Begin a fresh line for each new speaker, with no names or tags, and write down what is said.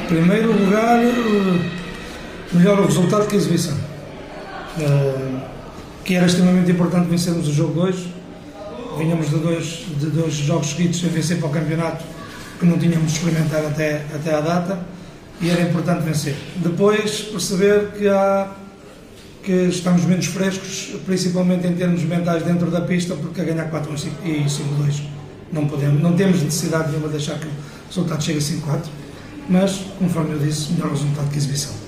Primeiro lugar, melhor o resultado que a exibição. Que era extremamente importante vencermos o jogo 2. Vinhamos de dois jogos seguidos sem vencer para o campeonato, que não tínhamos experimentado até à data, e era importante vencer. Depois perceber que estamos menos frescos, principalmente em termos mentais dentro da pista, porque a ganhar 4-1 e 5-2 não temos necessidade nenhuma de deixar que o resultado chegue a 5-4, mas, conforme eu disse, melhor resultado que a exibição.